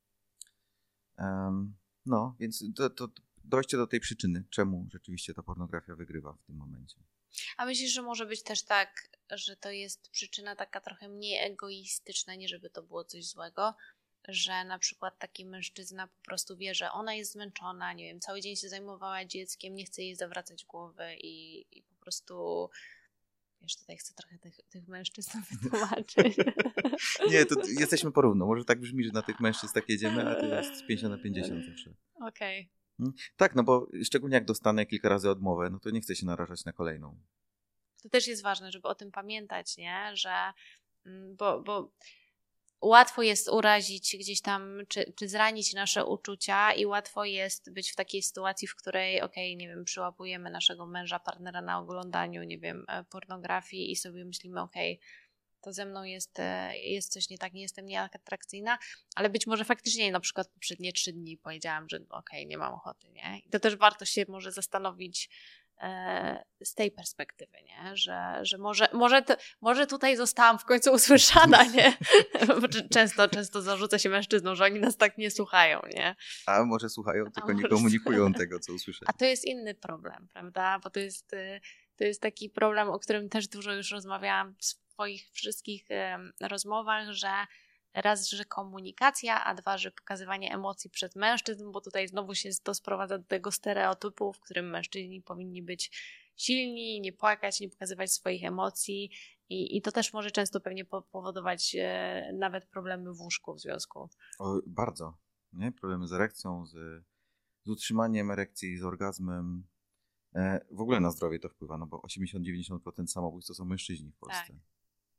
No, więc to dojście do tej przyczyny, czemu rzeczywiście ta pornografia wygrywa w tym momencie. A myślisz, że może być też tak, że to jest przyczyna taka trochę mniej egoistyczna, nie żeby to było coś złego, że na przykład taki mężczyzna po prostu wie, że ona jest zmęczona, nie wiem, cały dzień się zajmowała dzieckiem, nie chce jej zawracać głowy i po prostu... Wiesz, tutaj chcę trochę tych mężczyzn wytłumaczyć. Nie, to jesteśmy porówno. Może tak brzmi, że na tych mężczyzn tak jedziemy, a to jest 50/50 zawsze. Okej. Tak, no bo szczególnie jak dostanę kilka razy odmowę, no to nie chcę się narażać na kolejną. To też jest ważne, żeby o tym pamiętać, nie? Że bo łatwo jest urazić gdzieś tam, czy zranić nasze uczucia i łatwo jest być w takiej sytuacji, w której nie wiem, przyłapujemy naszego męża, partnera na oglądaniu, nie wiem, pornografii i sobie myślimy, to ze mną jest coś nie tak, nie jestem nieatrakcyjna, ale być może faktycznie na przykład poprzednie 3 dni powiedziałam, że nie mam ochoty, nie? I to też warto się może zastanowić z tej perspektywy, nie? Że może tutaj zostałam w końcu usłyszana, nie? Często zarzuca się mężczyznom, że oni nas tak nie słuchają, nie? A może słuchają, tylko nie komunikują tego, co usłyszeli. A to jest inny problem, prawda? Bo to jest taki problem, o którym też dużo już rozmawiałam w swoich wszystkich rozmowach, że raz, że komunikacja, a 2, że pokazywanie emocji przez mężczyzn, bo tutaj znowu się to sprowadza do tego stereotypu, w którym mężczyźni powinni być silni, nie płakać, nie pokazywać swoich emocji i to też może często pewnie powodować nawet problemy w łóżku w związku. Bardzo, nie? Problemy z erekcją, z utrzymaniem erekcji, z orgazmem. W ogóle na zdrowie to wpływa, no bo 80-90% samobójstw to są mężczyźni w Polsce. Tak.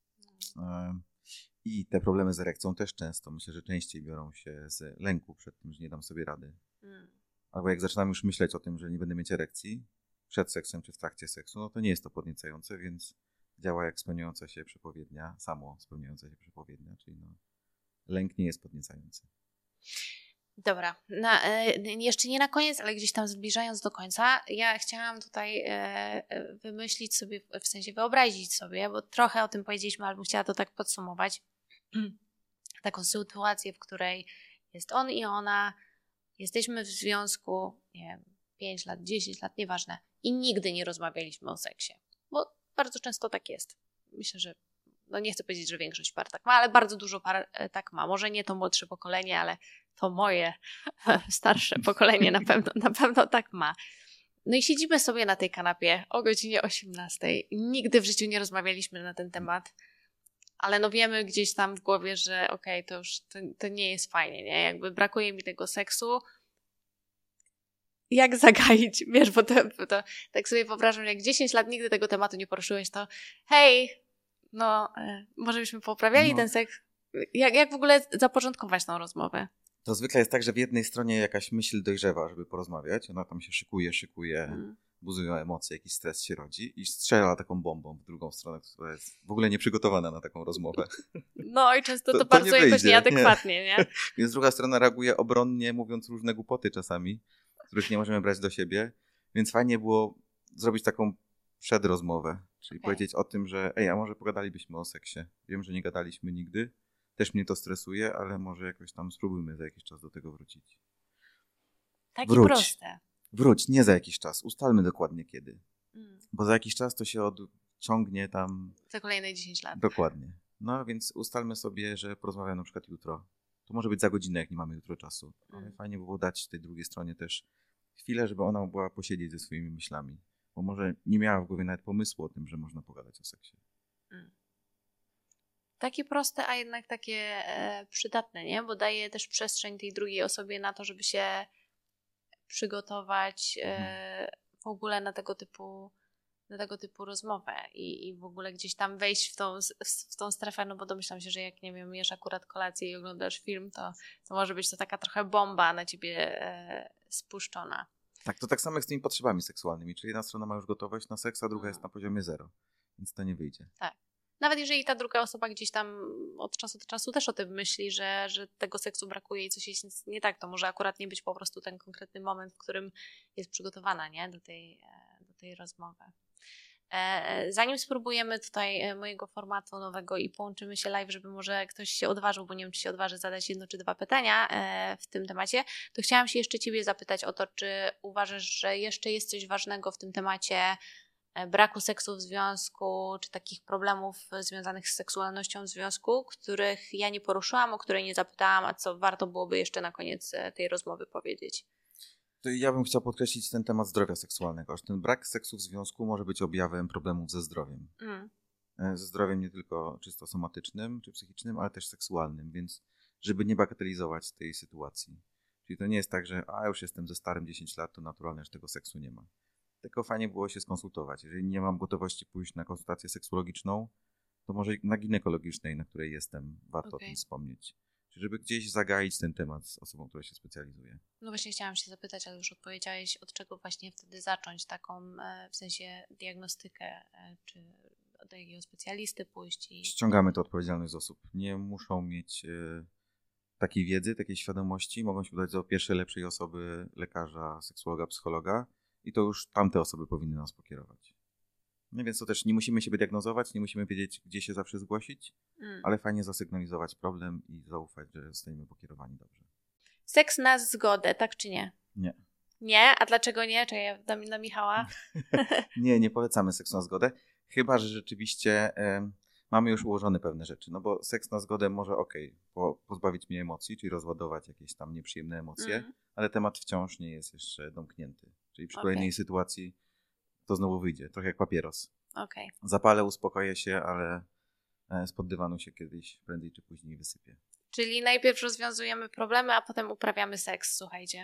I te problemy z erekcją też często, myślę, że częściej biorą się z lęku przed tym, że nie dam sobie rady. Albo jak zaczynam już myśleć o tym, że nie będę mieć erekcji przed seksem czy w trakcie seksu, no to nie jest to podniecające, więc działa jak spełniająca się przepowiednia, samo spełniająca się przepowiednia, czyli lęk nie jest podniecający. Dobra, jeszcze nie na koniec, ale gdzieś tam zbliżając do końca, ja chciałam tutaj wymyślić sobie, w sensie wyobrazić sobie, bo trochę o tym powiedzieliśmy, ale bym chciała to tak podsumować, taką sytuację, w której jest on i ona, jesteśmy w związku, nie wiem, 5 lat, 10 lat, nieważne, i nigdy nie rozmawialiśmy o seksie, bo bardzo często tak jest. Myślę, że nie chcę powiedzieć, że większość par tak ma, ale bardzo dużo par tak ma. Może nie to młodsze pokolenie, ale to moje starsze pokolenie na pewno tak ma. No i siedzimy sobie na tej kanapie o godzinie 18. Nigdy w życiu nie rozmawialiśmy na ten temat, ale wiemy gdzieś tam w głowie, że okej, to już to nie jest fajnie, nie? Jakby brakuje mi tego seksu. Jak zagaić? Wiesz, bo to tak sobie wyobrażam, jak 10 lat nigdy tego tematu nie poruszyłeś, to hej, może byśmy poprawiali ten seks. Jak w ogóle zapoczątkować tą rozmowę? To zwykle jest tak, że w jednej stronie jakaś myśl dojrzewa, żeby porozmawiać. Ona tam się szykuje, buzują emocje, jakiś stres się rodzi i strzela taką bombą w drugą stronę, która jest w ogóle nieprzygotowana na taką rozmowę. No i często to bardzo jakoś nieadekwatnie, nie? Więc druga strona reaguje obronnie, mówiąc różne głupoty czasami, których nie możemy brać do siebie. Więc fajnie było zrobić taką przedrozmowę, czyli powiedzieć o tym, że a może pogadalibyśmy o seksie. Wiem, że nie gadaliśmy nigdy. Też mnie to stresuje, ale może jakoś tam spróbujmy za jakiś czas do tego wrócić. Takie proste. Wróć, nie za jakiś czas. Ustalmy dokładnie kiedy. Bo za jakiś czas to się odciągnie tam... Za kolejne 10 lat. Dokładnie. No więc ustalmy sobie, że porozmawiamy na przykład jutro. To może być za godzinę, jak nie mamy jutro czasu. Ale fajnie by było dać tej drugiej stronie też chwilę, żeby ona mogła posiedzieć ze swoimi myślami. Bo może nie miała w głowie nawet pomysłu o tym, że można pogadać o seksie. Takie proste, a jednak takie przydatne, nie? Bo daje też przestrzeń tej drugiej osobie na to, żeby się przygotować w ogóle na tego typu rozmowę i w ogóle gdzieś tam wejść w tą strefę, no bo domyślam się, że jak, nie wiem, jesz akurat kolację i oglądasz film, to może być to taka trochę bomba na ciebie spuszczona. Tak, to tak samo jak z tymi potrzebami seksualnymi, czyli jedna strona ma już gotowość na seks, a druga jest na poziomie 0, więc to nie wyjdzie. Tak. Nawet jeżeli ta druga osoba gdzieś tam od czasu do czasu też o tym myśli, że tego seksu brakuje i coś jest nie tak, to może akurat nie być po prostu ten konkretny moment, w którym jest przygotowana, nie? Do tej rozmowy. Zanim spróbujemy tutaj mojego formatu nowego i połączymy się live, żeby może ktoś się odważył, bo nie wiem, czy się odważy zadać 1 czy 2 pytania w tym temacie, to chciałam się jeszcze Ciebie zapytać o to, czy uważasz, że jeszcze jest coś ważnego w tym temacie braku seksu w związku, czy takich problemów związanych z seksualnością w związku, których ja nie poruszyłam, o które nie zapytałam, a co warto byłoby jeszcze na koniec tej rozmowy powiedzieć? To ja bym chciał podkreślić ten temat zdrowia seksualnego, że ten brak seksu w związku może być objawem problemów ze zdrowiem. Ze zdrowiem nie tylko czysto somatycznym czy psychicznym, ale też seksualnym, więc żeby nie bagatelizować tej sytuacji. Czyli to nie jest tak, że już jestem ze starym 10 lat, to naturalne, że tego seksu nie ma. Tylko fajnie było się skonsultować. Jeżeli nie mam gotowości pójść na konsultację seksuologiczną, to może na ginekologicznej, na której jestem, warto o tym wspomnieć. Czyli żeby gdzieś zagaić ten temat z osobą, która się specjalizuje. No właśnie chciałam się zapytać, ale już odpowiedziałeś, od czego właśnie wtedy zacząć taką, w sensie diagnostykę, czy do jakiego specjalisty pójść? Ściągamy tę odpowiedzialność z osób. Nie muszą mieć takiej wiedzy, takiej świadomości. Mogą się udać do pierwszej, lepszej osoby, lekarza, seksuologa, psychologa i to już tamte osoby powinny nas pokierować. No więc to też nie musimy siebie diagnozować, nie musimy wiedzieć, gdzie się zawsze zgłosić, ale fajnie zasygnalizować problem i zaufać, że zostaniemy pokierowani dobrze. Seks na zgodę, tak czy nie? Nie. Nie? A dlaczego nie? Czy ja dam na Michała? Nie polecamy seksu na zgodę, chyba że rzeczywiście mamy już ułożone pewne rzeczy, no bo seks na zgodę może pozbawić mnie emocji, czyli rozładować jakieś tam nieprzyjemne emocje, ale temat wciąż nie jest jeszcze domknięty. Czyli przy kolejnej sytuacji to znowu wyjdzie, trochę jak papieros. Zapalę, uspokoję się, ale spod dywanu się kiedyś prędzej czy później wysypie. Czyli najpierw rozwiązujemy problemy, a potem uprawiamy seks, słuchajcie.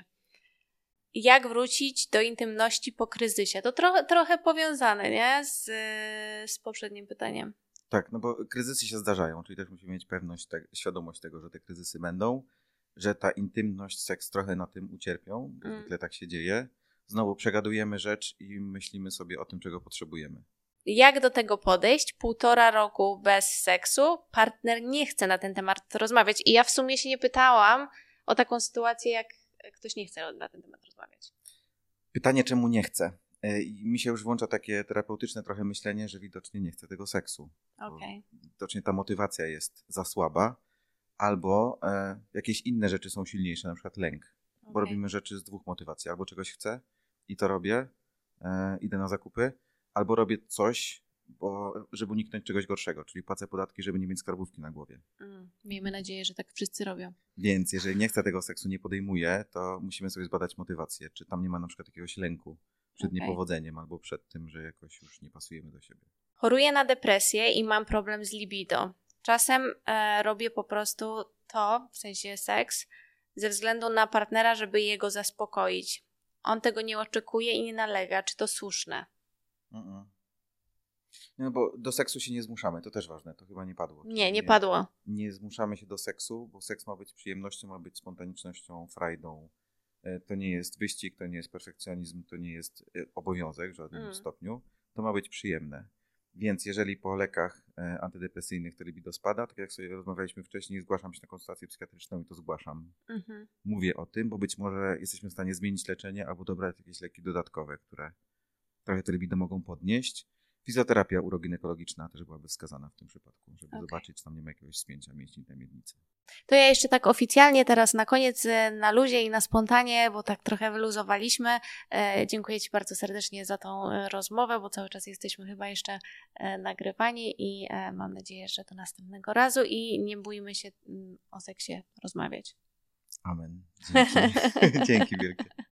Jak wrócić do intymności po kryzysie? To trochę powiązane, nie? Z poprzednim pytaniem. Tak, no bo kryzysy się zdarzają, czyli też musimy mieć świadomość tego, że te kryzysy będą, że ta intymność, seks trochę na tym ucierpią, bo zwykle tak się dzieje. Znowu przegadujemy rzecz i myślimy sobie o tym, czego potrzebujemy. Jak do tego podejść? 1,5 roku bez seksu, partner nie chce na ten temat rozmawiać i ja w sumie się nie pytałam o taką sytuację, jak ktoś nie chce na ten temat rozmawiać. Pytanie, czemu nie chce? I mi się już włącza takie terapeutyczne trochę myślenie, że widocznie nie chce tego seksu. Okay. Widocznie ta motywacja jest za słaba, albo jakieś inne rzeczy są silniejsze, na przykład lęk. Bo robimy rzeczy z 2 motywacji. Albo czegoś chcę i to robię, idę na zakupy, albo robię coś, żeby uniknąć czegoś gorszego, czyli płacę podatki, żeby nie mieć skarbówki na głowie. Miejmy nadzieję, że tak wszyscy robią. Więc jeżeli nie chcę tego seksu, nie podejmuję, to musimy sobie zbadać motywację. Czy tam nie ma na przykład jakiegoś lęku przed niepowodzeniem albo przed tym, że jakoś już nie pasujemy do siebie. Choruję na depresję i mam problem z libido. Czasem robię po prostu to, w sensie seks, ze względu na partnera, żeby jego zaspokoić. On tego nie oczekuje i nie nalega. Czy to słuszne? No bo do seksu się nie zmuszamy, to też ważne, to chyba nie padło. Nie padło. Nie zmuszamy się do seksu, bo seks ma być przyjemnością, ma być spontanicznością, frajdą. To nie jest wyścig, to nie jest perfekcjonizm, to nie jest obowiązek w żadnym stopniu. To ma być przyjemne. Więc jeżeli po lekach antydepresyjnych to libido spada, tak jak sobie rozmawialiśmy wcześniej, zgłaszam się na konsultację psychiatryczną i to zgłaszam. Mówię o tym, bo być może jesteśmy w stanie zmienić leczenie albo dobrać jakieś leki dodatkowe, które trochę to libido mogą podnieść. Fizjoterapia uroginekologiczna też byłaby wskazana w tym przypadku, żeby zobaczyć, czy tam nie ma jakiegoś spięcia mięśni tej miednicy. To ja jeszcze tak oficjalnie teraz na koniec, na luzie i na spontanie, bo tak trochę wyluzowaliśmy. Dziękuję Ci bardzo serdecznie za tą rozmowę, bo cały czas jesteśmy chyba jeszcze nagrywani i mam nadzieję, że do następnego razu i nie bójmy się o seksie rozmawiać. Amen. Dzięki. Dzięki wielkie.